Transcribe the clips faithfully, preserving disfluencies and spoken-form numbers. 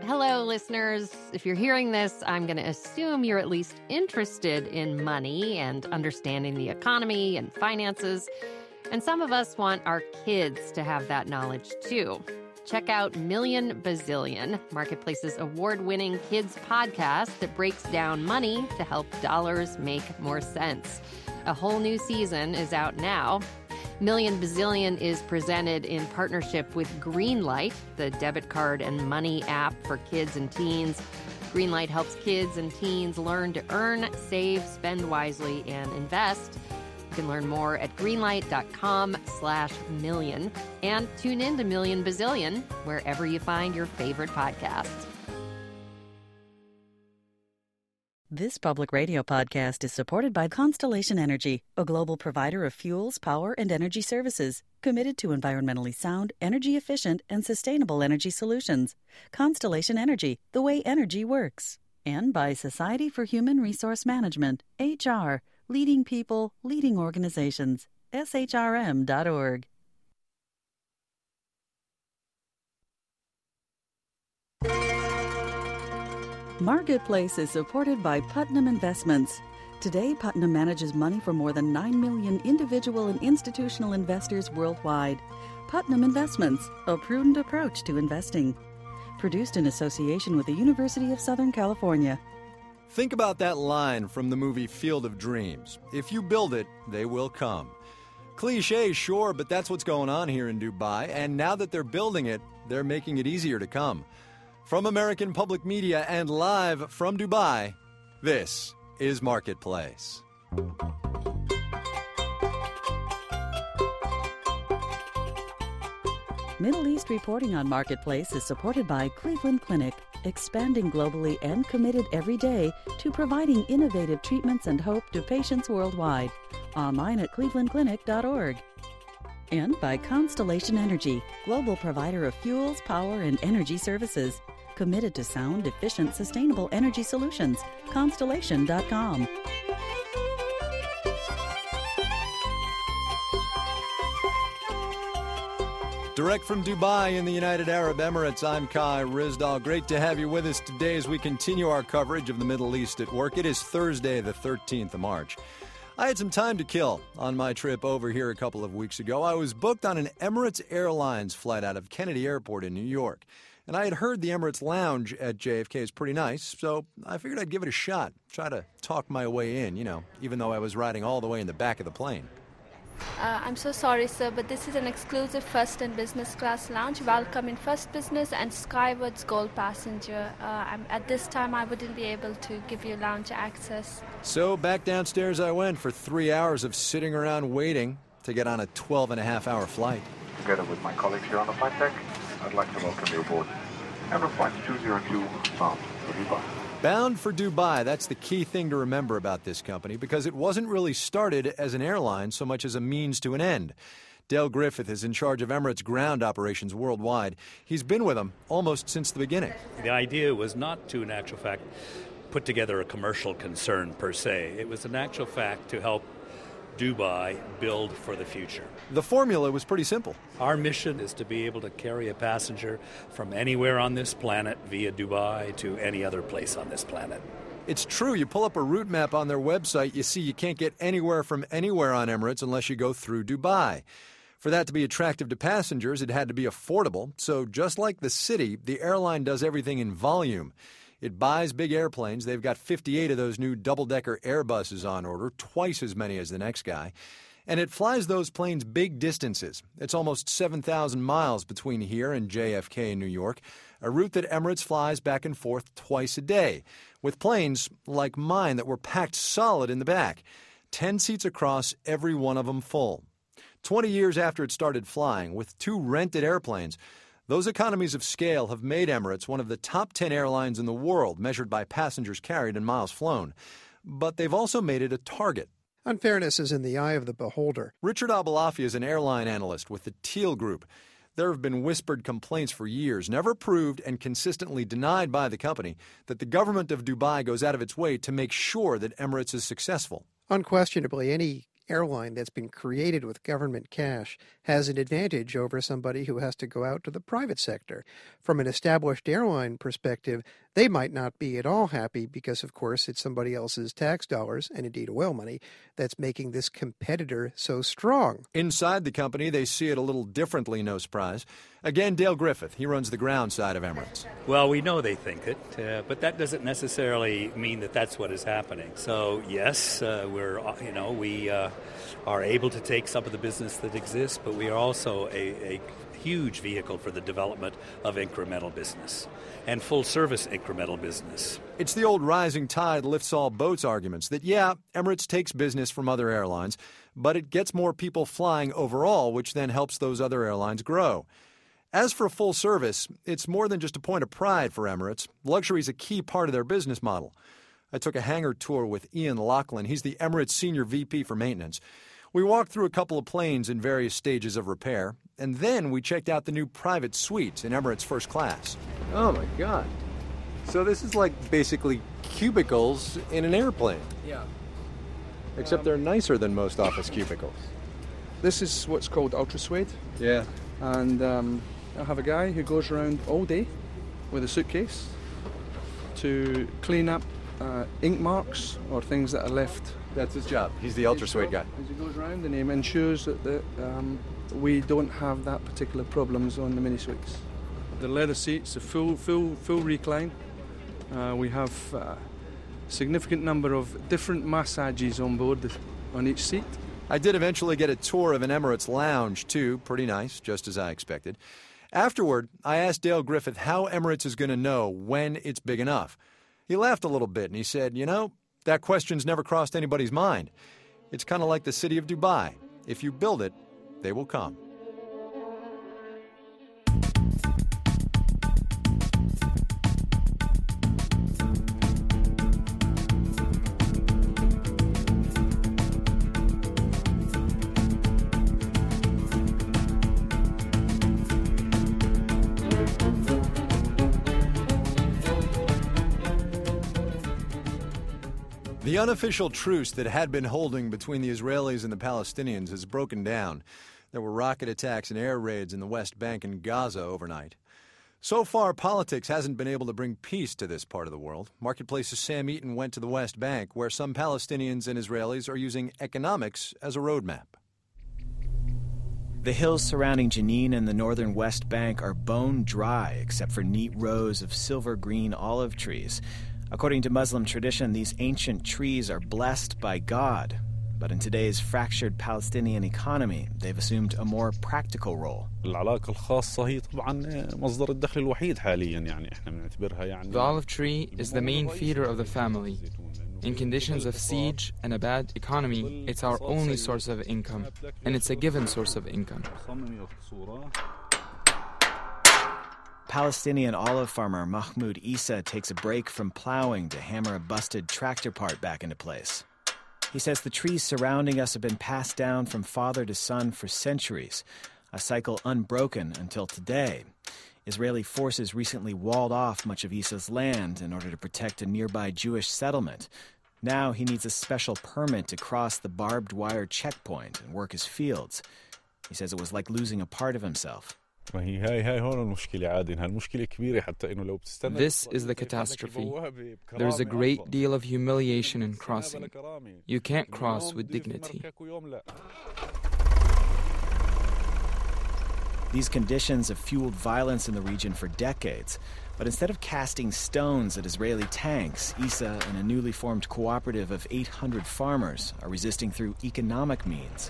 Hello, listeners. If you're hearing this, I'm going to assume you're at least interested in money and understanding the economy and finances. And some of us want our kids to have that knowledge, too. Check out Million Bazillion, Marketplace's award-winning kids podcast that breaks down money to help dollars make more sense. A whole new season is out now. Million Bazillion is presented in partnership with Greenlight, the debit card and money app for kids and teens. Greenlight helps kids and teens learn to earn, save, spend wisely, and invest. You can learn more at greenlight.com slash million and tune in to Million Bazillion wherever you find your favorite podcasts. This public radio podcast is supported by Constellation Energy, a global provider of fuels, power, and energy services committed to environmentally sound, energy-efficient, and sustainable energy solutions. Constellation Energy, the way energy works. And by Society for Human Resource Management, H R, leading people, leading organizations, S H R M dot org. Marketplace is supported by Putnam Investments. Today, Putnam manages money for more than nine million individual and institutional investors worldwide. Putnam Investments, a prudent approach to investing. Produced in association with the University of Southern California. Think about that line from the movie Field of Dreams. If you build it, they will come. Cliché, sure, but that's what's going on here in Dubai, and now that they're building it, they're making it easier to come. From American Public Media and live from Dubai, this is Marketplace. Middle East reporting on Marketplace is supported by Cleveland Clinic, expanding globally and committed every day to providing innovative treatments and hope to patients worldwide. Online at cleveland clinic dot org. And by Constellation Energy, global provider of fuels, power, and energy services. Committed to sound, efficient, sustainable energy solutions. Constellation dot com. Direct from Dubai in the United Arab Emirates, I'm Kai Rizdal. Great to have you with us today as we continue our coverage of the Middle East at work. It is Thursday, the thirteenth of March. I had some time to kill on my trip over here a couple of weeks ago. I was booked on an Emirates Airlines flight out of Kennedy Airport in New York. And I had heard the Emirates Lounge at J F K is pretty nice, so I figured I'd give it a shot, try to talk my way in, you know, even though I was riding all the way in the back of the plane. Uh, I'm so sorry, sir, but this is an exclusive first and business class lounge. Welcome in first business and Skywards Gold passenger. Uh, I'm, at this time, I wouldn't be able to give you lounge access. So back downstairs I went for three hours of sitting around waiting to get on a twelve and a half hour flight. Together with my colleagues here on the flight deck, I'd like to welcome you aboard Emirates Flight two zero two, bound for Dubai. Bound for Dubai, that's the key thing to remember about this company, because it wasn't really started as an airline so much as a means to an end. Dale Griffith is in charge of Emirates ground operations worldwide. He's been with them almost since the beginning. The idea was not to, in actual fact, put together a commercial concern per se. It was, in actual fact, to help Dubai build for the future. The formula was pretty simple. Our mission is to be able to carry a passenger from anywhere on this planet via Dubai to any other place on this planet. It's true. You pull up a route map on their website, you see you can't get anywhere from anywhere on Emirates unless you go through Dubai. For that to be attractive to passengers, it had to be affordable. So just like the city, the airline does everything in volume. It buys big airplanes. They've got fifty-eight of those new double-decker Airbuses on order, twice as many as the next guy. And it flies those planes big distances. It's almost seven thousand miles between here and J F K in New York, a route that Emirates flies back and forth twice a day, with planes like mine that were packed solid in the back, ten seats across, every one of them full. Twenty years after it started flying, with two rented airplanes, those economies of scale have made Emirates one of the top ten airlines in the world, measured by passengers carried and miles flown. But they've also made it a target. Unfairness is in the eye of the beholder. Richard Abulafi is an airline analyst with the Teal Group. There have been whispered complaints for years, never proved and consistently denied by the company, that the government of Dubai goes out of its way to make sure that Emirates is successful. Unquestionably, any airline that's been created with government cash has an advantage over somebody who has to go out to the private sector. From an established airline perspective, they might not be at all happy because, of course, it's somebody else's tax dollars, and indeed oil money, that's making this competitor so strong. Inside the company, they see it a little differently, no surprise. Again, Dale Griffith. He runs the ground side of Emirates. Well, we know they think it, uh, but that doesn't necessarily mean that that's what is happening. So, yes, uh, we're, you know, we uh, are able to take some of the business that exists, but we are also a, a huge vehicle for the development of incremental business and full-service incremental business. It's the old rising tide lifts all boats arguments that, yeah, Emirates takes business from other airlines, but it gets more people flying overall, which then helps those other airlines grow. As for full service, it's more than just a point of pride for Emirates. Luxury is a key part of their business model. I took a hangar tour with Ian Lachlan. He's the Emirates Senior V P for maintenance. We walked through a couple of planes in various stages of repair, and then we checked out the new private suites in Emirates First Class. Oh, my God. So this is like basically cubicles in an airplane. Yeah. Except um, they're nicer than most office cubicles. This is what's called ultra suede. Yeah. And um, I have a guy who goes around all day with a suitcase to clean up uh, ink marks or things that are left. That's his job. He's the ultra suede guy. As he goes around and he ensures that the, um, we don't have that particular problems on the mini suites. The leather seats are full, full, full recline. Uh, we have a significant number of different massages on board on each seat. I did eventually get a tour of an Emirates lounge, too. Pretty nice, just as I expected. Afterward, I asked Dale Griffith how Emirates is going to know when it's big enough. He laughed a little bit and he said, you know, that question's never crossed anybody's mind. It's kind of like the city of Dubai. If you build it, they will come. The unofficial truce that had been holding between the Israelis and the Palestinians has broken down. There were rocket attacks and air raids in the West Bank and Gaza overnight. So far, politics hasn't been able to bring peace to this part of the world. Marketplace's Sam Eaton went to the West Bank, where some Palestinians and Israelis are using economics as a roadmap. The hills surrounding Jenin and the northern West Bank are bone dry, except for neat rows of silver-green olive trees. According to Muslim tradition, these ancient trees are blessed by God. But in today's fractured Palestinian economy, they've assumed a more practical role. العلاقة الخاصة هي طبعا مصدر الدخل الوحيد حاليا يعني احنا بنعتبرها يعني. The olive tree is the main feeder of the family. In conditions of siege and a bad economy, it's our only source of income, and it's a given source of income. Palestinian olive farmer Mahmoud Isa takes a break from plowing to hammer a busted tractor part back into place. He says the trees surrounding us have been passed down from father to son for centuries, a cycle unbroken until today. Israeli forces recently walled off much of Isa's land in order to protect a nearby Jewish settlement. Now he needs a special permit to cross the barbed wire checkpoint and work his fields. He says it was like losing a part of himself. This is the catastrophe. There is a great deal of humiliation in crossing. You can't cross with dignity. These conditions have fueled violence in the region for decades. But instead of casting stones at Israeli tanks, Isa and a newly formed cooperative of eight hundred farmers are resisting through economic means.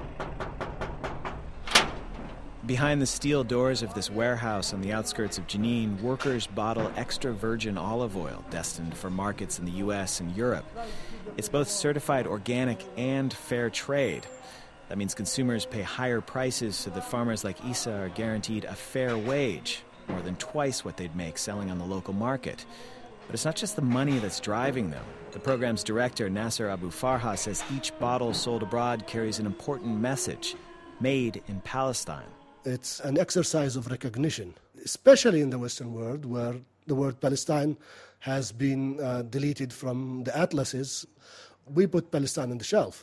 Behind the steel doors of this warehouse on the outskirts of Jenin, workers bottle extra virgin olive oil destined for markets in the U S and Europe. It's both certified organic and fair trade. That means consumers pay higher prices so that farmers like Isa are guaranteed a fair wage, more than twice what they'd make selling on the local market. But it's not just the money that's driving them. The program's director, Nasser Abu Farha, says each bottle sold abroad carries an important message: made in Palestine. It's an exercise of recognition, especially in the Western world, where the word Palestine has been uh, deleted from the atlases. We put Palestine on the shelf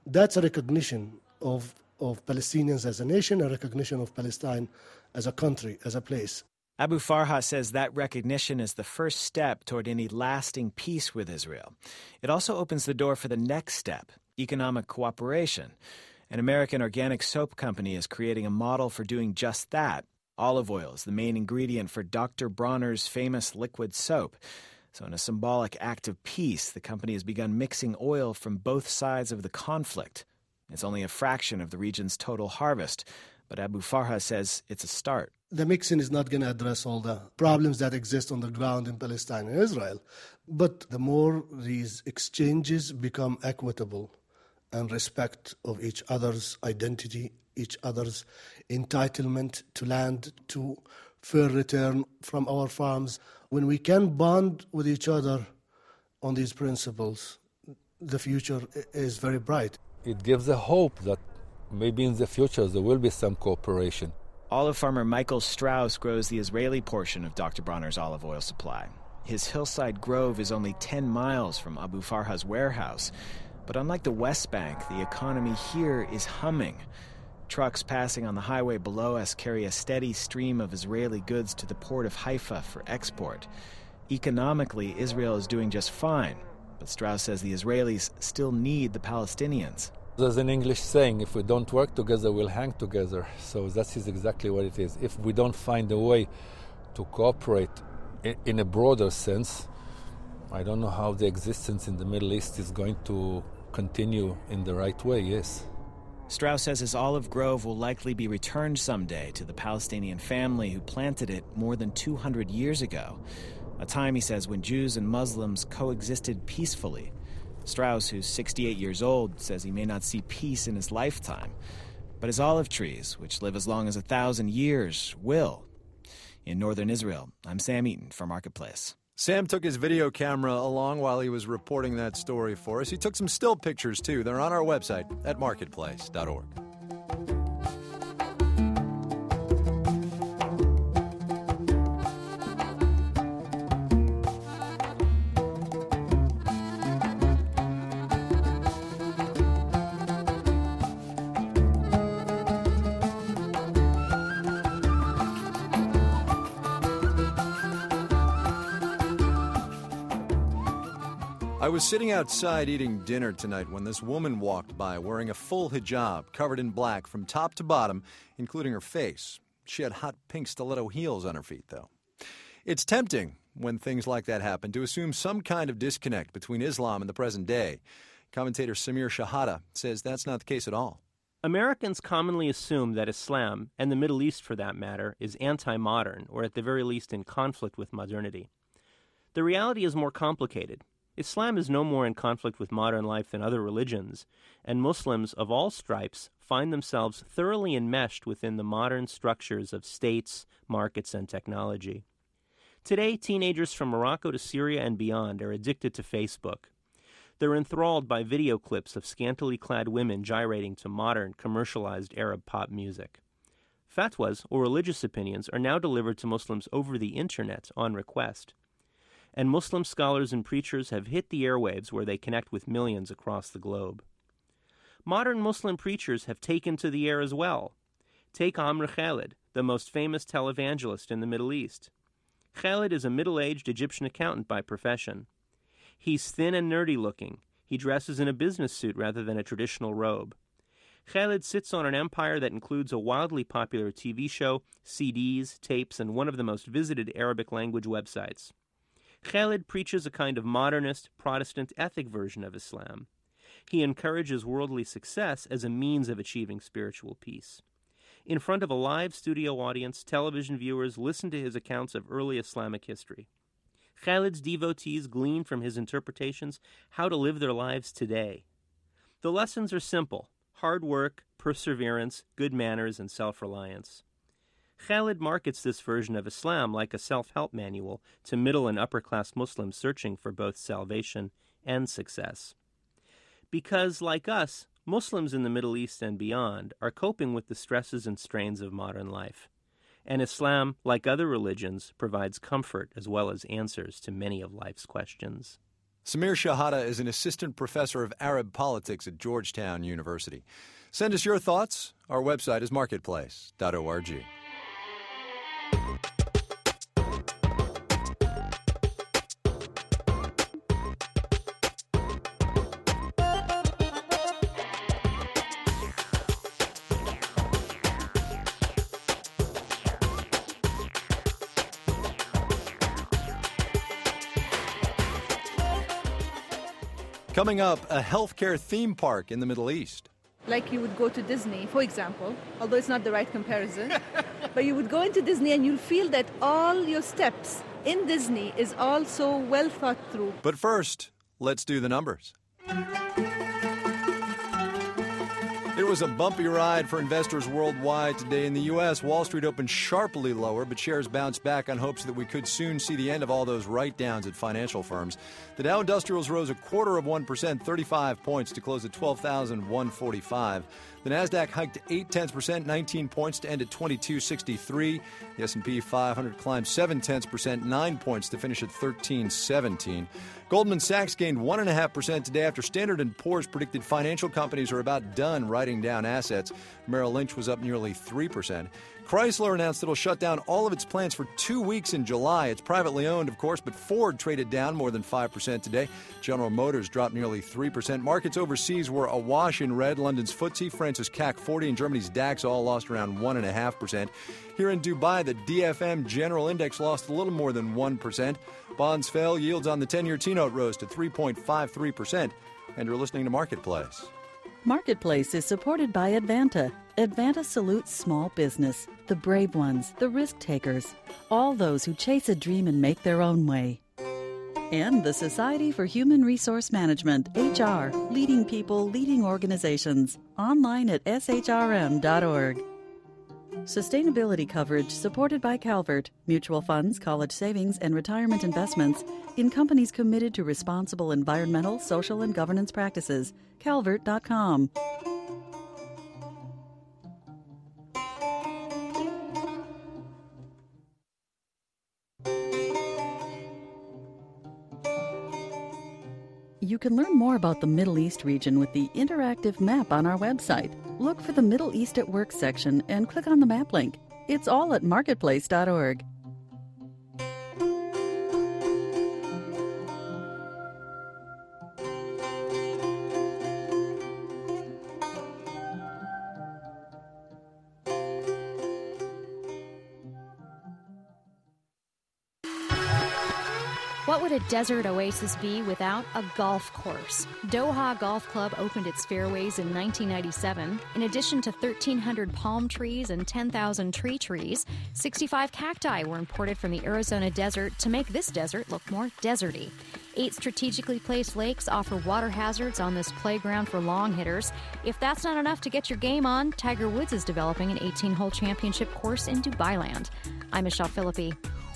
That's a recognition of, of Palestinians as a nation, a recognition of Palestine as a country, as a place. Abu Farha says that recognition is the first step toward any lasting peace with Israel. It also opens the door for the next step, economic cooperation. An American organic soap company is creating a model for doing just that. Olive oil is the main ingredient for Doctor Bronner's famous liquid soap. So in a symbolic act of peace, the company has begun mixing oil from both sides of the conflict. It's only a fraction of the region's total harvest, but Abu Farha says it's a start. The mixing is not going to address all the problems that exist on the ground in Palestine and Israel. But the more these exchanges become equitable and respect of each other's identity, each other's entitlement to land, to fair return from our farms, when we can bond with each other on these principles, the future is very bright. It gives a hope that maybe in the future there will be some cooperation. Olive farmer Michael Strauss grows the Israeli portion of Doctor Bronner's olive oil supply. His hillside grove is only ten miles from Abu Farha's warehouse. But unlike the West Bank, the economy here is humming. Trucks passing on the highway below us carry a steady stream of Israeli goods to the port of Haifa for export. Economically, Israel is doing just fine, but Strauss says the Israelis still need the Palestinians. There's an English saying, if we don't work together, we'll hang together. So that is exactly what it is. If we don't find a way to cooperate in a broader sense, I don't know how the existence in the Middle East is going to continue in the right way, yes. Strauss says his olive grove will likely be returned someday to the Palestinian family who planted it more than two hundred years ago, a time, he says, when Jews and Muslims coexisted peacefully. Strauss, who's sixty-eight years old, says he may not see peace in his lifetime, but his olive trees, which live as long as a thousand years, will. In northern Israel, I'm Sam Eaton for Marketplace. Sam took his video camera along while he was reporting that story for us. He took some still pictures, too. They're on our website at marketplace dot org. I was sitting outside eating dinner tonight when this woman walked by wearing a full hijab covered in black from top to bottom, including her face. She had hot pink stiletto heels on her feet, though. It's tempting, when things like that happen, to assume some kind of disconnect between Islam and the present day. Commentator Samir Shahada says that's not the case at all. Americans commonly assume that Islam, and the Middle East for that matter, is anti-modern, or at the very least in conflict with modernity. The reality is more complicated. Islam is no more in conflict with modern life than other religions, and Muslims of all stripes find themselves thoroughly enmeshed within the modern structures of states, markets, and technology. Today, teenagers from Morocco to Syria and beyond are addicted to Facebook. They're enthralled by video clips of scantily clad women gyrating to modern, commercialized Arab pop music. Fatwas, or religious opinions, are now delivered to Muslims over the internet on request. And Muslim scholars and preachers have hit the airwaves where they connect with millions across the globe. Modern Muslim preachers have taken to the air as well. Take Amr Khalid, the most famous televangelist in the Middle East. Khalid is a middle-aged Egyptian accountant by profession. He's thin and nerdy-looking. He dresses in a business suit rather than a traditional robe. Khalid sits on an empire that includes a wildly popular T V show, C Ds, tapes, and one of the most visited Arabic-language websites. Khalid preaches a kind of modernist, Protestant ethic version of Islam. He encourages worldly success as a means of achieving spiritual peace. In front of a live studio audience, television viewers listen to his accounts of early Islamic history. Khalid's devotees glean from his interpretations how to live their lives today. The lessons are simple: hard work, perseverance, good manners, and self-reliance. Khalid markets this version of Islam like a self-help manual to middle and upper-class Muslims searching for both salvation and success. Because, like us, Muslims in the Middle East and beyond are coping with the stresses and strains of modern life. And Islam, like other religions, provides comfort as well as answers to many of life's questions. Samir Shahada is an assistant professor of Arab politics at Georgetown University. Send us your thoughts. Our website is marketplace dot org. Coming up, a healthcare theme park in the Middle East. Like you would go to Disney, for example, although it's not the right comparison, but you would go into Disney and you'll feel that all your steps in Disney is all so well thought through. But first, let's do the numbers. It was a bumpy ride for investors worldwide today. In the U S, Wall Street opened sharply lower, but shares bounced back on hopes that we could soon see the end of all those write-downs at financial firms. The Dow Industrials rose a quarter of one percent, thirty-five points, to close at twelve thousand one hundred forty-five. The Nasdaq hiked eight tenths percent, nineteen points, to end at twenty-two sixty-three. The S and P five hundred climbed seven tenths percent, nine points, to finish at thirteen seventeen. Goldman Sachs gained one point five percent today after Standard and Poor's predicted financial companies are about done writing down assets. Merrill Lynch was up nearly three percent. Chrysler announced it'll shut down all of its plants for two weeks in July. It's privately owned, of course, but Ford traded down more than five percent today. General Motors dropped nearly three percent. Markets overseas were awash in red. London's F T S E, France's C A C forty, and Germany's DAX all lost around one point five percent. Here in Dubai, the D F M General Index lost a little more than one percent. Bonds fell. Yields on the ten-year T-note rose to three point five three percent. And you're listening to Marketplace. Marketplace is supported by Advanta. Advanta salutes small business, the brave ones, the risk takers, all those who chase a dream and make their own way. And the Society for Human Resource Management, H R, leading people, leading organizations, online at S H R M dot org. Sustainability coverage supported by Calvert, mutual funds, college savings, and retirement investments in companies committed to responsible environmental, social, and governance practices. calvert dot com. You can learn more about the Middle East region with the interactive map on our website. Look for the Middle East at Work section and click on the map link. It's all at marketplace dot org. What would a desert oasis be without a golf course? Doha Golf Club opened its fairways in nineteen ninety-seven. In addition to thirteen hundred palm trees and ten thousand tree trees, sixty-five cacti were imported from the Arizona desert to make this desert look more deserty. Eight strategically placed lakes offer water hazards on this playground for long hitters. If that's not enough to get your game on, Tiger Woods is developing an eighteen-hole championship course in Dubailand. I'm Michelle Philippi.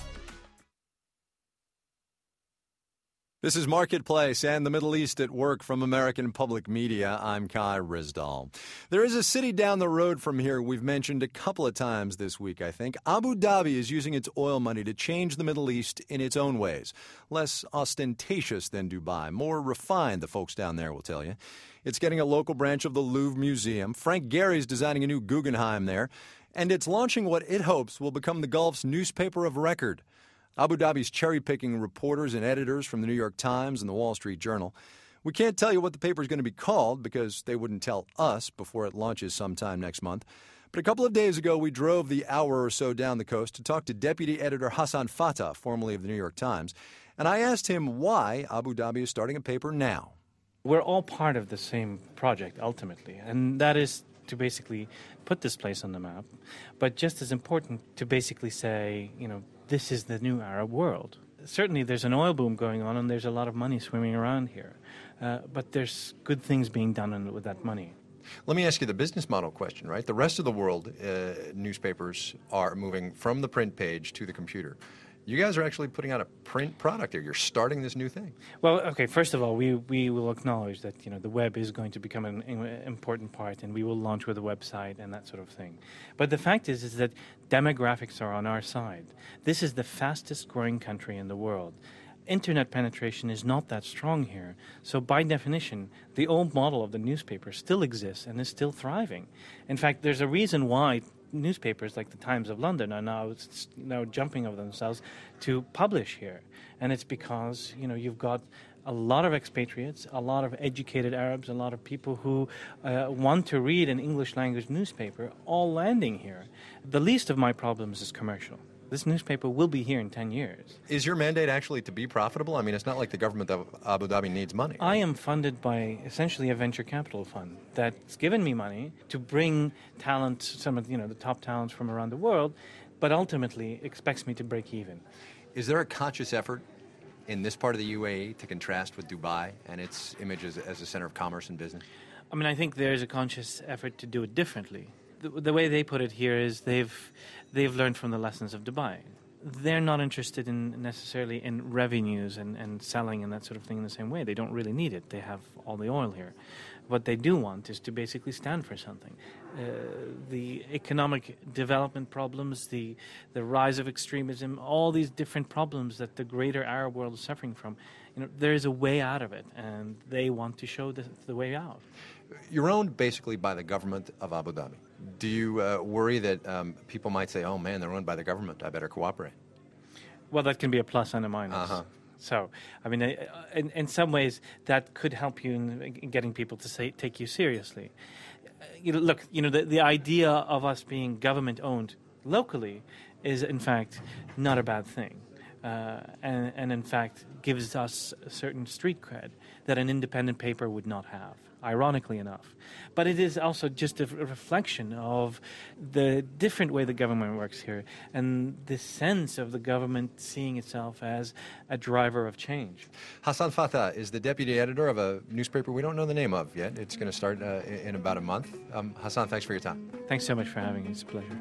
This is Marketplace and the Middle East at Work from American Public Media. I'm Kai Rizdal. There is a city down the road from here we've mentioned a couple of times this week, I think. Abu Dhabi is using its oil money to change the Middle East in its own ways. Less ostentatious than Dubai, more refined, the folks down there will tell you. It's getting a local branch of the Louvre Museum. Frank Gehry's designing a new Guggenheim there. And it's launching what it hopes will become the Gulf's newspaper of record. Abu Dhabi's cherry-picking reporters and editors from the New York Times and the Wall Street Journal. We can't tell you what the paper is going to be called because they wouldn't tell us before it launches sometime next month. But a couple of days ago, we drove the hour or so down the coast to talk to Deputy Editor Hassan Fatah, formerly of the New York Times, and I asked him why Abu Dhabi is starting a paper now. We're all part of the same project, ultimately, and that is to basically put this place on the map, but just as important to basically say, you know, this is the new Arab world. Certainly there's an oil boom going on and there's a lot of money swimming around here, uh, but there's good things being done with that money. Let me ask you the business model question, right? The rest of the world, uh, newspapers are moving from the print page to the computer. You guys are actually putting out a print product here. You're starting this new thing. Well, okay, first of all, we, we will acknowledge that, you know, the web is going to become an important part, and we will launch with a website and that sort of thing. But the fact is, is that demographics are on our side. This is the fastest growing country in the world. internet penetration is not that strong here. So by definition, the old model of the newspaper still exists and is still thriving. In fact, there's a reason why newspapers like the Times of London are now now jumping over themselves to publish here. And it's because, you know, you've got a lot of expatriates, a lot of educated Arabs, a lot of people who uh, want to read an English language newspaper all landing here. The least of my problems is commercial. This newspaper will be here in ten years. Is your mandate actually to be profitable? I mean, it's not like the government of Abu Dhabi needs money. I am funded by essentially a venture capital fund that's given me money to bring talent, some of you know the top talents from around the world, but ultimately expects me to break even. Is there a conscious effort in this part of the U A E to contrast with Dubai and its image as, as a center of commerce and business? I mean, I think there's a conscious effort to do it differently. The, the way they put it here is they've they've learned from the lessons of Dubai. They're not interested in necessarily in revenues and, and selling and that sort of thing in the same way. They don't really need it. They have all the oil here. What they do want is to basically stand for something. Uh, the economic development problems, the the rise of extremism, all these different problems that the greater Arab world is suffering from, you know, there is a way out of it, and they want to show the, the way out. You're owned basically by the government of Abu Dhabi. Do you uh, worry that um, people might say, oh, man, they're owned by the government, I better cooperate? Well, that can be a plus and a minus. Uh-huh. So, I mean, in, in some ways, that could help you in getting people to say, take you seriously. You know, look, you know, the, the idea of us being government-owned locally is, in fact, not a bad thing. Uh, and, and, in fact, gives us a certain street cred that an independent paper would not have, ironically enough. But it is also just a reflection of the different way the government works here and the sense of the government seeing itself as a driver of change. Hassan Fatah is the deputy editor of a newspaper we don't know the name of yet. It's going to start uh, in about a month. Um, Hassan, thanks for your time. Thanks so much for having me. It's a pleasure.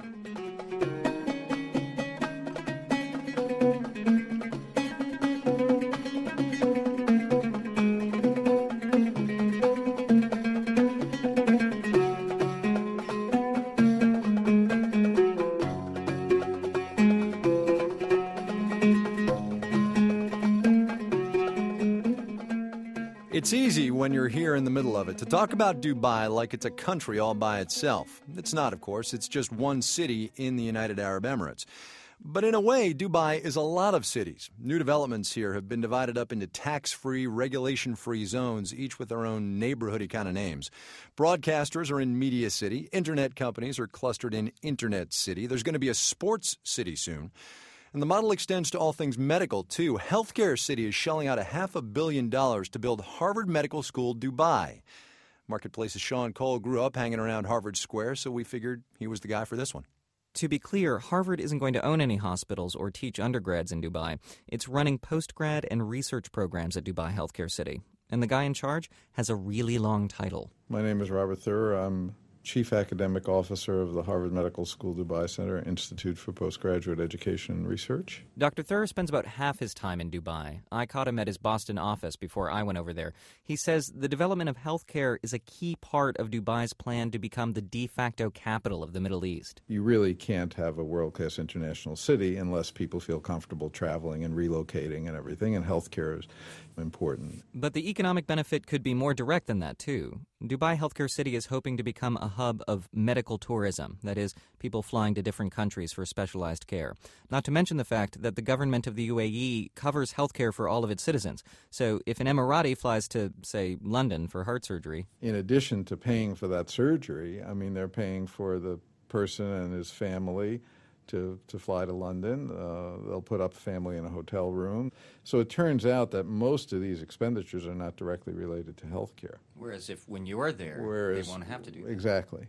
It's easy when you're here in the middle of it to talk about Dubai like it's a country all by itself. It's not, of course. It's just one city in the United Arab Emirates. But in a way, Dubai is a lot of cities. New developments here have been divided up into tax-free, regulation-free zones, each with their own neighborhoody kind of names. Broadcasters are in Media City. Internet companies are clustered in Internet City. There's going to be a sports city soon. And the model extends to all things medical, too. Healthcare City is shelling out a half a billion dollars to build Harvard Medical School Dubai. Marketplace's Sean Cole grew up hanging around Harvard Square, so we figured he was the guy for this one. To be clear, Harvard isn't going to own any hospitals or teach undergrads in Dubai. It's running postgrad and research programs at Dubai Healthcare City. And the guy in charge has a really long title. My name is Robert Thur. I'm Chief Academic Officer of the Harvard Medical School Dubai Center Institute for Postgraduate Education and Research. Doctor Thur spends about half his time in Dubai. I caught him at his Boston office before I went over there. He says the development of healthcare is a key part of Dubai's plan to become the de facto capital of the Middle East. You really can't have a world-class international city unless people feel comfortable traveling and relocating and everything, and healthcare is important. But the economic benefit could be more direct than that, too. Dubai Healthcare City is hoping to become a hub of medical tourism, that is, people flying to different countries for specialized care. Not to mention the fact that the government of the U A E covers healthcare for all of its citizens. So if an Emirati flies to, say, London for heart surgery... In addition to paying for that surgery, I mean, they're paying for the person and his family to, to fly to London. Uh, they'll put up the family in a hotel room. So it turns out that most of these expenditures are not directly related to health care. Whereas if when you're there, Whereas, they won't have to do that. Exactly.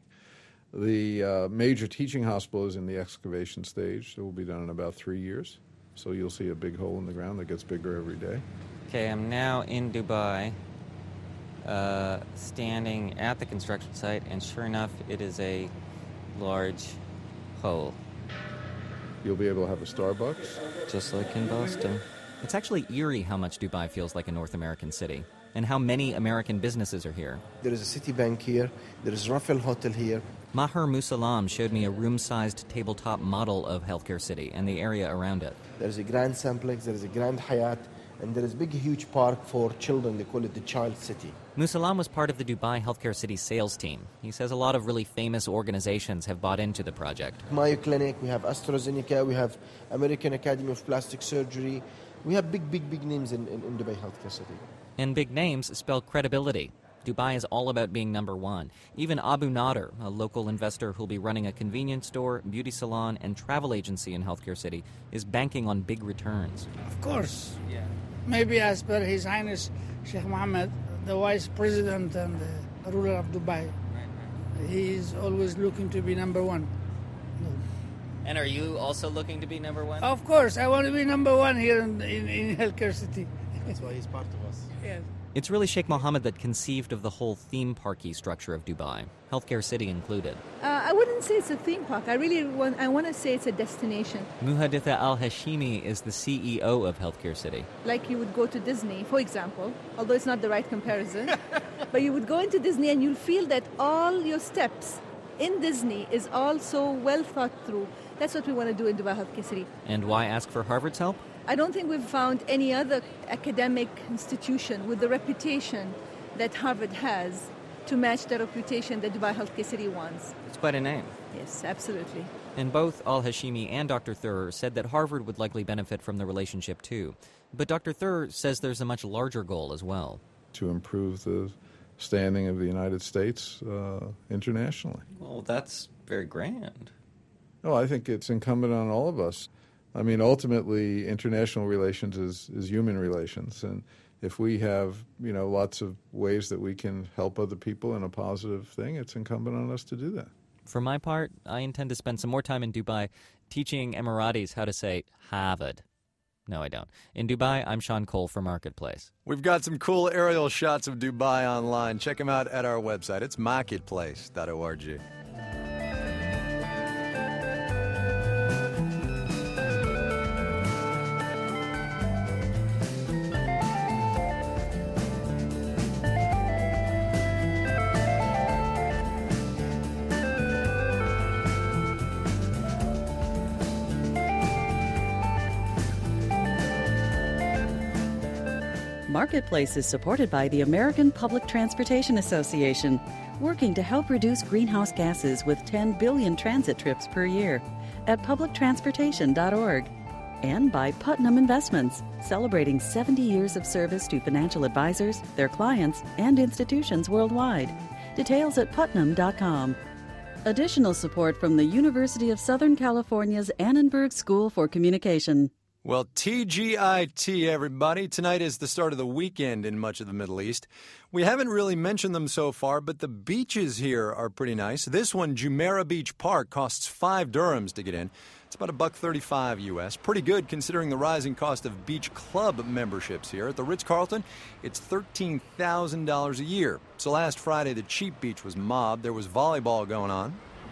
The uh, major teaching hospital is in the excavation stage. It will be done in about three years. So you'll see a big hole in the ground that gets bigger every day. Okay, I'm now in Dubai, uh, standing at the construction site, and sure enough, it is a large hole. You'll be able to have a Starbucks. Just like in Boston. It's actually eerie how much Dubai feels like a North American city, and how many American businesses are here. There is a Citibank here. There is Rafael Hotel here. Maher Musalam showed me a room-sized tabletop model of Healthcare City and the area around it. There is a Grand Simplex. There is a Grand Hyatt. And there is a big, huge park for children. They call it the Child City. Musalam was part of the Dubai Healthcare City sales team. He says a lot of really famous organizations have bought into the project. Mayo Clinic, we have AstraZeneca, we have American Academy of Plastic Surgery. We have big, big, big names in, in, in Dubai Healthcare City. And big names spell credibility. Dubai is all about being number one. Even Abu Nader, a local investor who'll be running a convenience store, beauty salon, and travel agency in Healthcare City, is banking on big returns. Of course. Yeah. Maybe as per His Highness Sheikh Mohammed, the Vice President and the ruler of Dubai. He is always looking to be number one. And are you also looking to be number one? Of course. I want to be number one here in, in, in Healthcare City. That's why he's part of us. Yes. It's really Sheikh Mohammed that conceived of the whole theme parky structure of Dubai, Healthcare City included. Uh, I wouldn't say it's a theme park. I really want, I want to say it's a destination. Muhaditha Al-Hashimi is the C E O of Healthcare City. Like you would go to Disney, for example, although it's not the right comparison, but you would go into Disney and you'll feel that all your steps in Disney is all so well thought through. That's what we want to do in Dubai Healthcare City. And why ask for Harvard's help? I don't think we've found any other academic institution with the reputation that Harvard has to match the reputation that Dubai Healthcare City wants. It's quite a name. Yes, absolutely. And both Al-Hashimi and Doctor Thur said that Harvard would likely benefit from the relationship too. But Doctor Thur says there's a much larger goal as well. To improve the standing of the United States uh, internationally. Well, that's very grand. No, I think it's incumbent on all of us. I mean, ultimately, international relations is, is human relations. And if we have, you know, lots of ways that we can help other people in a positive thing, it's incumbent on us to do that. For my part, I intend to spend some more time in Dubai teaching Emiratis how to say Harvard. No, I don't. In Dubai, I'm Sean Cole for Marketplace. We've got some cool aerial shots of Dubai online. Check them out at our website. It's marketplace dot org. Marketplace is supported by the American Public Transportation Association, working to help reduce greenhouse gases with ten billion transit trips per year at public transportation dot org, and by Putnam Investments, celebrating seventy years of service to financial advisors, their clients, and institutions worldwide. Details at putnam dot com. Additional support from the University of Southern California's Annenberg School for Communication. Well, T G I T, everybody. Tonight is the start of the weekend in much of the Middle East. We haven't really mentioned them so far, but the beaches here are pretty nice. This one, Jumeirah Beach Park, costs five dirhams to get in. It's about a buck thirty-five U S. Pretty good considering the rising cost of beach club memberships here. At the Ritz-Carlton, it's thirteen thousand dollars a year. So last Friday, the cheap beach was mobbed. There was volleyball going on.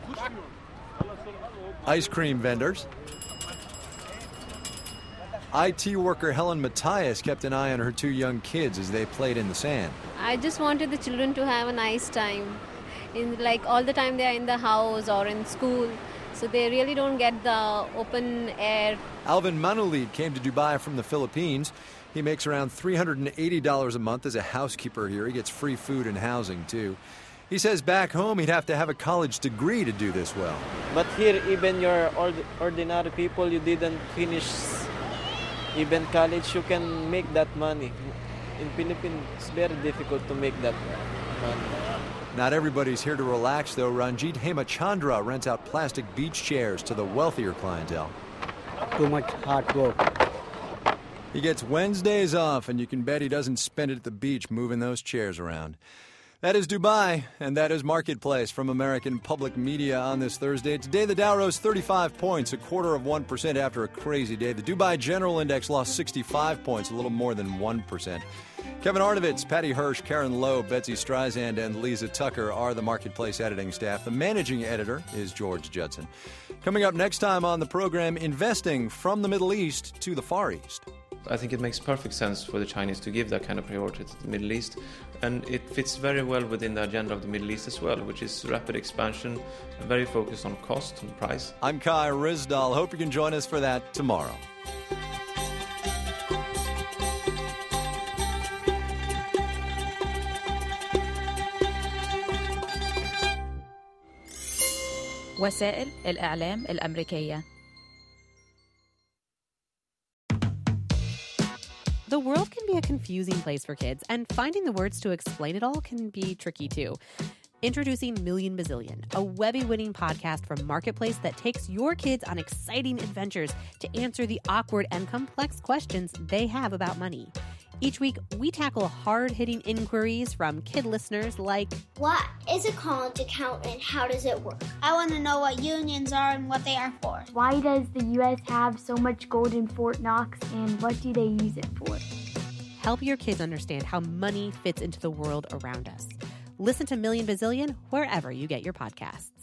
Ice cream vendors. I T worker Helen Matthias kept an eye on her two young kids as they played in the sand. I just wanted the children to have a nice time. In like all the time they are in the house or in school, so they really don't get the open air. Alvin Manulid came to Dubai from the Philippines. He makes around three hundred eighty dollars a month as a housekeeper here. He gets free food and housing too. He says back home he'd have to have a college degree to do this well. But here, even your ord- ordinary people, you didn't finish even college, you can make that money. In Philippines, it's very difficult to make that money. Not everybody's here to relax, though. Ranjit Hemachandra rents out plastic beach chairs to the wealthier clientele. Too much hard work. He gets Wednesdays off, and you can bet he doesn't spend it at the beach moving those chairs around. That is Dubai, and that is Marketplace from American Public Media on this Thursday. Today, the Dow rose thirty-five points, a quarter of one percent after a crazy day. The Dubai General Index lost sixty-five points, a little more than one percent. Kevin Arnovitz, Patty Hirsch, Karen Lowe, Betsy Streisand, and Lisa Tucker are the Marketplace editing staff. The managing editor is George Judson. Coming up next time on the program, investing from the Middle East to the Far East. I think it makes perfect sense for the Chinese to give that kind of priority to the Middle East, and it fits very well within the agenda of the Middle East as well, which is rapid expansion, and very focused on cost and price. I'm Kai Rizdal. Hope you can join us for that tomorrow. وسائل الإعلام الأمريكية. The world can be a confusing place for kids, and finding the words to explain it all can be tricky too. Introducing Million Bazillion, a Webby-winning podcast from Marketplace that takes your kids on exciting adventures to answer the awkward and complex questions they have about money. Each week, we tackle hard-hitting inquiries from kid listeners like, what is a college account and how does it work? I want to know what unions are and what they are for. Why does the U S have so much gold in Fort Knox and what do they use it for? Help your kids understand how money fits into the world around us. Listen to Million Bazillion wherever you get your podcasts.